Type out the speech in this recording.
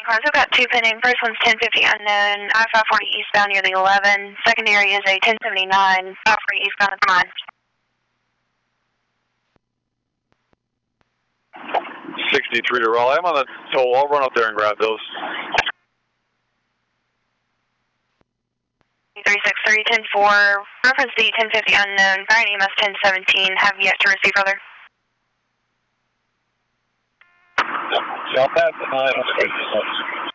Cars, we've got two pending. First one's 1050 unknown, I-540 eastbound near the 11. Secondary is a 1079, 540 eastbound at the mine. 63 to Raleigh. I'm on the toll. I'll run up there and grab those. 363, 10-4, reference the 1050 unknown, firing EMS 1017, have yet to receive further. South pass at 9.